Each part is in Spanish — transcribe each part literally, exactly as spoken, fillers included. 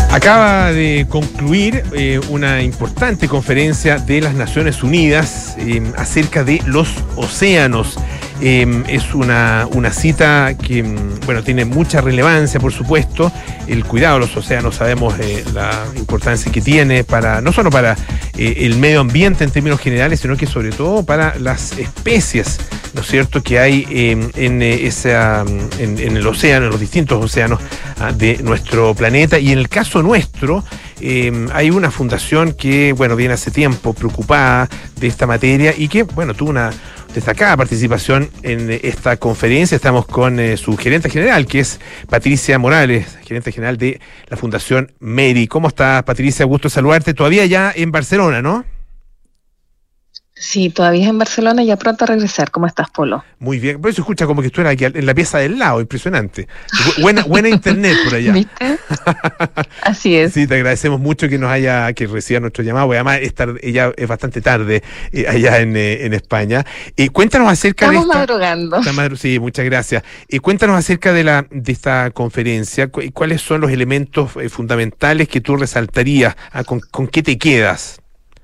Acaba de concluir eh, una importante conferencia de las Naciones Unidas eh, acerca de los océanos. Eh, es una, una cita que, bueno, tiene mucha relevancia, por supuesto. El cuidado de los océanos, sabemos eh, la importancia que tiene para, no solo para eh, el medio ambiente en términos generales, sino que sobre todo para las especies, ¿no es cierto?, que hay eh, en, esa, en, en el océano, en los distintos océanos ah, de nuestro planeta. Y en el caso nuestro, eh, hay una fundación que, bueno, viene hace tiempo preocupada de esta materia y que, bueno, tuvo una destacada participación en esta conferencia. Estamos con eh, su gerente general, que es Patricia Morales, gerente general de la Fundación MERI. ¿Cómo estás, Patricia? Gusto saludarte. Todavía ya en Barcelona, ¿no? Sí, todavía es en Barcelona y ya pronto a regresar. ¿Cómo estás, Polo? Muy bien. Por eso escucha como que estuviera aquí en la pieza del lado. Impresionante. Buena, buena internet por allá. ¿Viste? Así es. Sí, te agradecemos mucho que nos haya, que reciba nuestro llamado, porque además es tarde, ella es bastante tarde eh, allá en, eh, en España. Eh, cuéntanos acerca Estamos de esta... madrugando. Está madru- sí, muchas gracias. Eh, cuéntanos acerca de la de esta conferencia. Cu- ¿Cuáles son los elementos eh, fundamentales que tú resaltarías? Ah, ¿Con, con qué te quedas?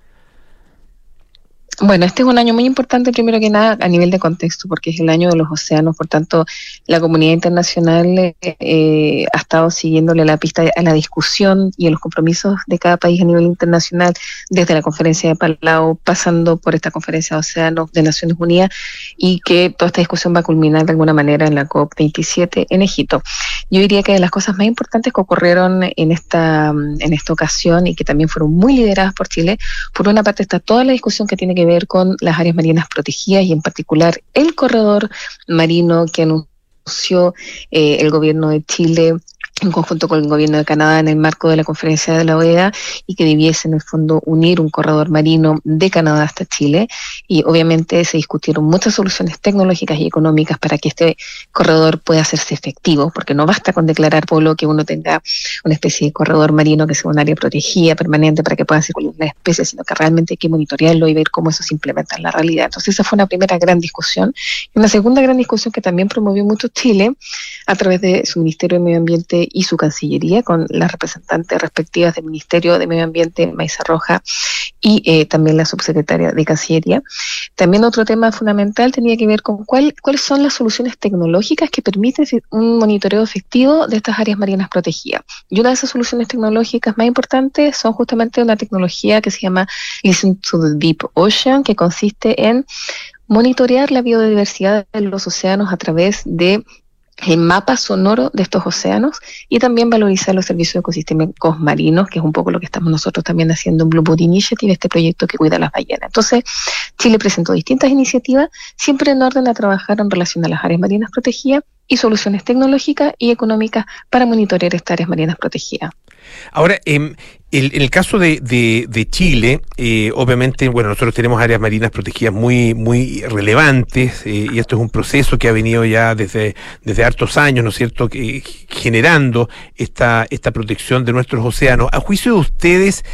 Bueno, este es un año muy importante, primero que nada, a nivel de contexto, porque es el año de los océanos. Por tanto, la comunidad internacional eh, ha estado siguiéndole la pista a la discusión y a los compromisos de cada país a nivel internacional, desde la conferencia de Palau, pasando por esta conferencia de océanos de Naciones Unidas, y que toda esta discusión va a culminar de alguna manera en la COP veintisiete en Egipto. Yo diría que de las cosas más importantes que ocurrieron en esta, en esta ocasión y que también fueron muy lideradas por Chile, por una parte está toda la discusión que tiene que ver con las áreas marinas protegidas y en particular el corredor marino que anunció eh, el gobierno de Chile en conjunto con el gobierno de Canadá en el marco de la conferencia de la O E A, y que debiese en el fondo unir un corredor marino de Canadá hasta Chile. Y obviamente se discutieron muchas soluciones tecnológicas y económicas para que este corredor pueda hacerse efectivo, porque no basta con declarar, Polo, que uno tenga una especie de corredor marino que sea un área protegida permanente para que puedan circular las especies, sino que realmente hay que monitorearlo y ver cómo eso se implementa en la realidad. Entonces esa fue una primera gran discusión. Y una segunda gran discusión que también promovió mucho Chile a través de su Ministerio de Medio Ambiente y su Cancillería, con las representantes respectivas del Ministerio de Medio Ambiente, Maisa Roja, y eh, también la subsecretaria de Cancillería. También otro tema fundamental tenía que ver con cuál, cuáles son las soluciones tecnológicas que permiten un monitoreo efectivo de estas áreas marinas protegidas. Y una de esas soluciones tecnológicas más importantes son justamente una tecnología que se llama Listen to the Deep Ocean, que consiste en monitorear la biodiversidad de los océanos a través de el mapa sonoro de estos océanos y también valorizar los servicios ecosistémicos marinos, que es un poco lo que estamos nosotros también haciendo en Blue Boat Initiative, este proyecto que cuida a las ballenas. Entonces, Chile presentó distintas iniciativas, siempre en orden a trabajar en relación a las áreas marinas protegidas y soluciones tecnológicas y económicas para monitorear estas áreas marinas protegidas. Ahora, eh, el, en el caso de, de, de Chile, eh, obviamente, bueno, nosotros tenemos áreas marinas protegidas muy muy relevantes, eh, y esto es un proceso que ha venido ya desde desde hartos años, ¿no es cierto?, que, generando esta esta protección de nuestros océanos. A juicio de ustedes,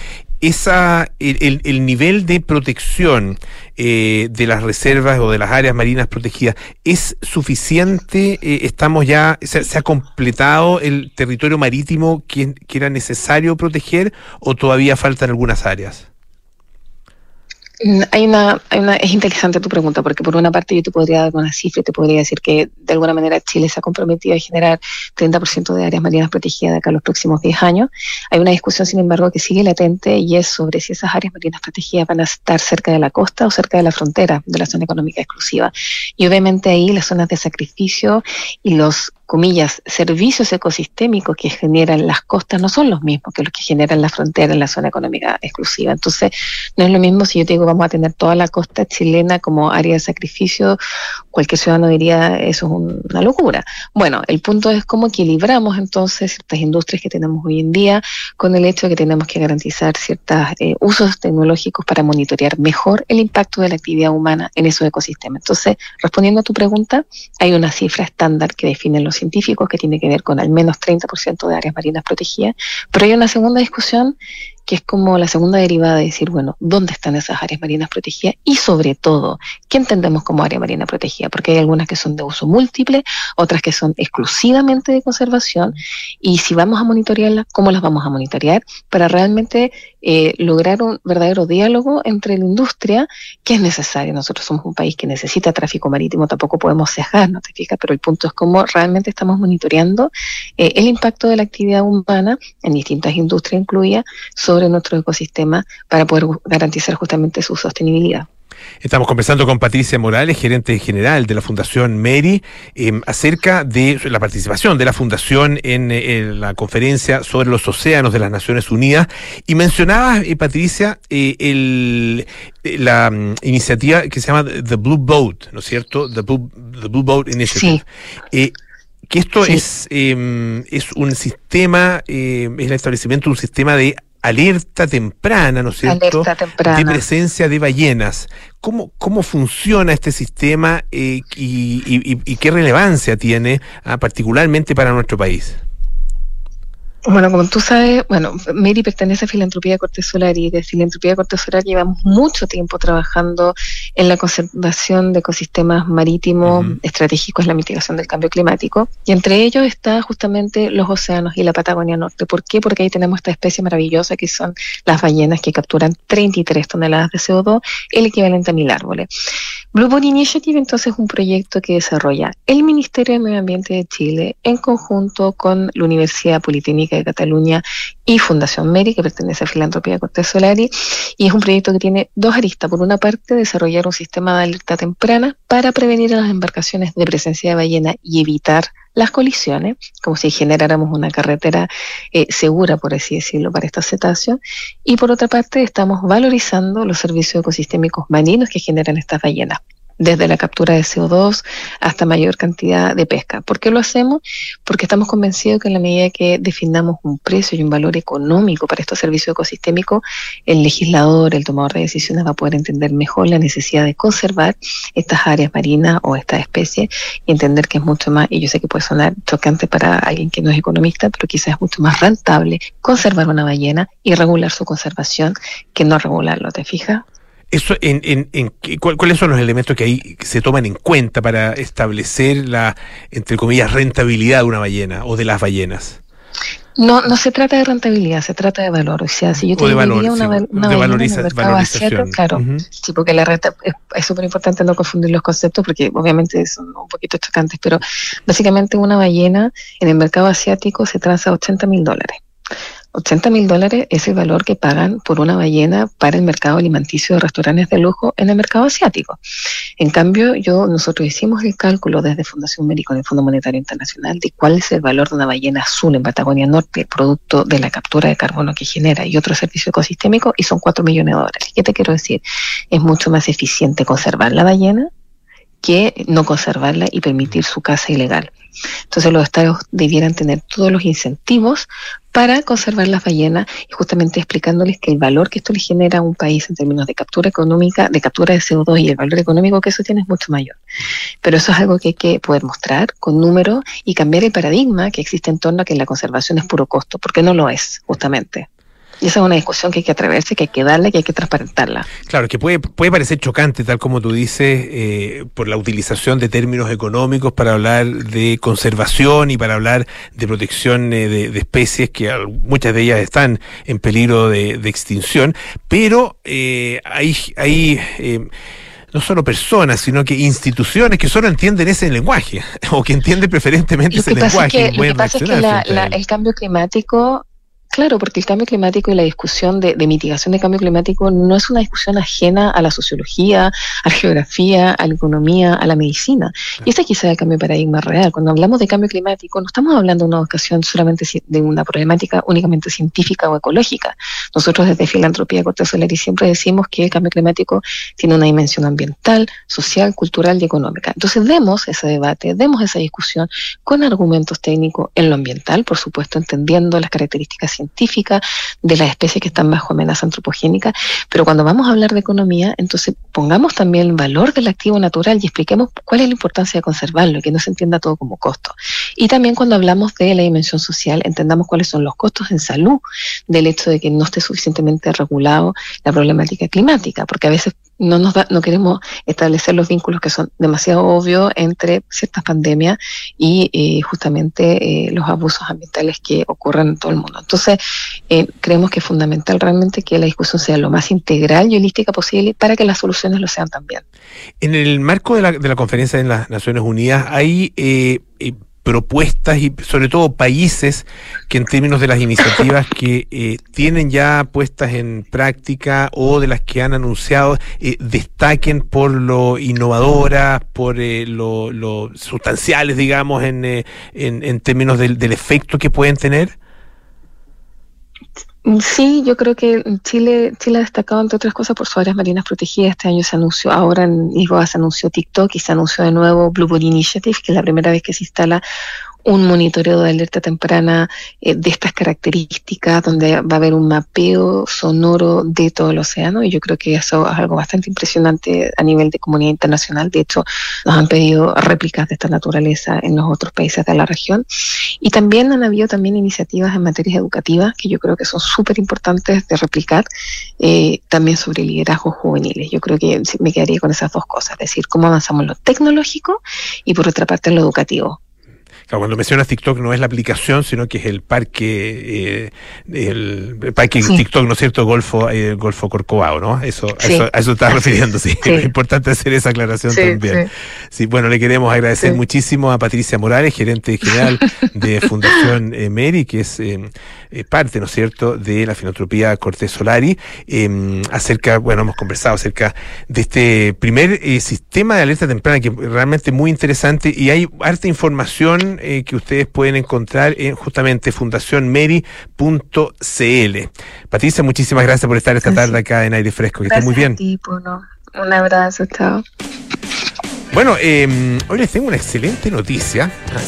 esa el, el, el nivel de protección eh, de las reservas o de las áreas marinas protegidas es suficiente. Eh, estamos ya se, se ha completado el territorio marítimo que, que era necesario proteger, o todavía faltan algunas áreas. Hay una, hay una, es interesante tu pregunta, porque por una parte yo te podría dar una cifra y te podría decir que de alguna manera Chile se ha comprometido a generar treinta por ciento de áreas marinas protegidas de acá a los próximos diez años. Hay una discusión, sin embargo, que sigue latente, y es sobre si esas áreas marinas protegidas van a estar cerca de la costa o cerca de la frontera de la zona económica exclusiva. Y obviamente ahí las zonas de sacrificio y los, comillas, servicios ecosistémicos que generan las costas no son los mismos que los que generan la frontera en la zona económica exclusiva. Entonces, no es lo mismo si yo te digo vamos a tener toda la costa chilena como área de sacrificio. Cualquier ciudadano diría eso es un, una locura. Bueno, el punto es cómo equilibramos entonces ciertas industrias que tenemos hoy en día con el hecho de que tenemos que garantizar ciertos eh, usos tecnológicos para monitorear mejor el impacto de la actividad humana en esos ecosistemas. Entonces, respondiendo a tu pregunta, hay una cifra estándar que definen los científicos que tiene que ver con al menos treinta por ciento de áreas marinas protegidas, pero hay una segunda discusión que es como la segunda derivada de decir, bueno, ¿dónde están esas áreas marinas protegidas? Y sobre todo, ¿qué entendemos como área marina protegida? Porque hay algunas que son de uso múltiple, otras que son exclusivamente de conservación, y si vamos a monitorearlas, ¿cómo las vamos a monitorear? Para realmente eh, lograr un verdadero diálogo entre la industria, que es necesario. Nosotros somos un país que necesita tráfico marítimo, tampoco podemos cejar, ¿no te fijas? Pero el punto es cómo realmente estamos monitoreando eh, el impacto de la actividad humana en distintas industrias incluidas sobre nuestro ecosistema para poder garantizar justamente su sostenibilidad. Estamos conversando con Patricia Morales, gerente general de la Fundación MERI, eh, acerca de la participación de la Fundación en, en la conferencia sobre los océanos de las Naciones Unidas. Y mencionaba, eh, Patricia, eh, el, la um, iniciativa que se llama The Blue Boat, ¿no es cierto? The Blue, The Blue Boat Initiative. Sí. Eh, que esto sí. es, eh, es un sistema, eh, es el establecimiento de un sistema de alerta temprana, ¿no es cierto?, alerta temprana. de presencia de ballenas. ¿Cómo, cómo funciona este sistema eh, y, y, y qué relevancia tiene, ah, particularmente para nuestro país? Bueno, como tú sabes, bueno, MERI pertenece a Filantropía Corte Solar y de Filantropía Corte Solar llevamos mucho tiempo trabajando en la conservación de ecosistemas marítimos uh-huh. estratégicos en la mitigación del cambio climático, y entre ellos está justamente los océanos y la Patagonia Norte. ¿Por qué? Porque ahí tenemos esta especie maravillosa que son las ballenas, que capturan treinta y tres toneladas de C O dos, el equivalente a mil árboles. Blue Boat Initiative entonces es un proyecto que desarrolla el Ministerio de Medio Ambiente de Chile en conjunto con la Universidad Politécnica de Cataluña y Fundación MERI, que pertenece a Filantropía Corte Solari, y es un proyecto que tiene dos aristas. Por una parte, desarrollar un sistema de alerta temprana para prevenir a las embarcaciones de presencia de ballena y evitar las colisiones, como si generáramos una carretera eh, segura, por así decirlo, para estos cetáceos. Y por otra parte, estamos valorizando los servicios ecosistémicos marinos que generan estas ballenas, desde la captura de C O dos hasta mayor cantidad de pesca. ¿Por qué lo hacemos? Porque estamos convencidos que en la medida que definamos un precio y un valor económico para estos servicios ecosistémicos, el legislador, el tomador de decisiones va a poder entender mejor la necesidad de conservar estas áreas marinas o estas especies y entender que es mucho más, y yo sé que puede sonar chocante para alguien que no es economista, pero quizás es mucho más rentable conservar una ballena y regular su conservación que no regularlo, ¿te fijas? Eso, en, en, en, ¿Cuáles son los elementos que ahí se toman en cuenta para establecer la, entre comillas, rentabilidad de una ballena o de las ballenas? No, no se trata de rentabilidad, se trata de valor. O sea, si yo te diría valor, una, sí, una de ballena valoriza, en el mercado asiático, claro, uh-huh. sí, porque la renta es súper importante no confundir los conceptos, porque obviamente son un poquito chocantes, pero básicamente una ballena en el mercado asiático se transa ochenta mil dólares. ochenta mil dólares es el valor que pagan por una ballena para el mercado alimenticio de restaurantes de lujo en el mercado asiático. En cambio, yo nosotros hicimos el cálculo desde Fundación MERI con el Fondo Monetario Internacional de cuál es el valor de una ballena azul en Patagonia Norte, producto de la captura de carbono que genera y otro servicio ecosistémico, y son cuatro millones de dólares. ¿Qué te quiero decir? Es mucho más eficiente conservar la ballena que no conservarla y permitir su caza ilegal. Entonces los estados debieran tener todos los incentivos para conservar las ballenas, y justamente explicándoles que el valor que esto le genera a un país en términos de captura económica, de captura de C O dos y el valor económico que eso tiene es mucho mayor. Pero eso es algo que hay que poder mostrar con números y cambiar el paradigma que existe en torno a que la conservación es puro costo, porque no lo es, justamente. Y esa es una discusión que hay que atreverse, que hay que darle, que hay que transparentarla. Claro, que puede, puede parecer chocante, tal como tú dices, eh, por la utilización de términos económicos para hablar de conservación y para hablar de protección eh, de, de especies que muchas de ellas están en peligro de, de extinción, pero eh, hay... hay eh, no solo personas, sino que instituciones que solo entienden ese lenguaje, o que entienden preferentemente ese lenguaje. Es que, lo que pasa es que la, la, el cambio climático... Claro, porque el cambio climático y la discusión de, de mitigación de cambio climático no es una discusión ajena a la sociología, a la geografía, a la economía, a la medicina. Y ese quizá es el cambio de paradigma real. Cuando hablamos de cambio climático, no estamos hablando de una ocasión solamente de una problemática únicamente científica o ecológica. Nosotros desde Filantropía Corte Solari siempre decimos que el cambio climático tiene una dimensión ambiental, social, cultural y económica. Entonces demos ese debate, demos esa discusión con argumentos técnicos en lo ambiental, por supuesto, entendiendo las características científicas científica de las especies que están bajo amenaza antropogénica, pero cuando vamos a hablar de economía, entonces pongamos también el valor del activo natural y expliquemos cuál es la importancia de conservarlo y que no se entienda todo como costo. Y también cuando hablamos de la dimensión social, entendamos cuáles son los costos en salud del hecho de que no esté suficientemente regulado la problemática climática, porque a veces no nos da, no queremos establecer los vínculos que son demasiado obvios entre ciertas pandemias y eh, justamente eh, los abusos ambientales que ocurren en todo el mundo. Entonces, eh, creemos que es fundamental realmente que la discusión sea lo más integral y holística posible para que las soluciones lo sean también. En el marco de la, de la conferencia de las Naciones Unidas hay eh, eh, propuestas y sobre todo países que en términos de las iniciativas que eh, tienen ya puestas en práctica o de las que han anunciado eh, destaquen por lo innovadoras, por eh, lo, lo sustanciales, digamos, en, eh, en, en términos del, del efecto que pueden tener. Sí, yo creo que Chile, Chile ha destacado, entre otras cosas, por sus áreas marinas protegidas. Este año se anunció, ahora en Lisboa se anunció TikTok y se anunció de nuevo Blueboard Initiative, que es la primera vez que se instala un monitoreo de alerta temprana eh, de estas características, donde va a haber un mapeo sonoro de todo el océano, y yo creo que eso es algo bastante impresionante a nivel de comunidad internacional. De hecho, nos han pedido réplicas de esta naturaleza en los otros países de la región. Y también han habido también iniciativas en materias educativas que yo creo que son súper importantes de replicar, eh, también sobre liderazgos juveniles. Yo creo que me quedaría con esas dos cosas, es decir, cómo avanzamos en lo tecnológico y por otra parte en lo educativo. Cuando mencionas TikTok no es la aplicación, sino que es el parque, eh, el, el parque sí. TikTok, ¿no es cierto? Golfo, eh, Golfo Corcovado, ¿no? Eso, sí. eso, a eso estás refiriendo, sí. sí. Es importante hacer esa aclaración sí, también. Sí. sí, bueno, le queremos agradecer sí. muchísimo a Patricia Morales, gerente general de Fundación eh, Meri, que es eh, eh, parte, ¿no es cierto?, de la filantropía Cortés Solari, eh, acerca, bueno, hemos conversado acerca de este primer eh, sistema de alerta temprana, que es realmente muy interesante, y hay harta información Eh, que ustedes pueden encontrar en justamente fundación meri punto c l. Patricia, muchísimas gracias por estar esta tarde acá en Aire Fresco. Que estés muy bien. A ti, Puno. Un abrazo, chao. Bueno, eh, hoy les tengo una excelente noticia.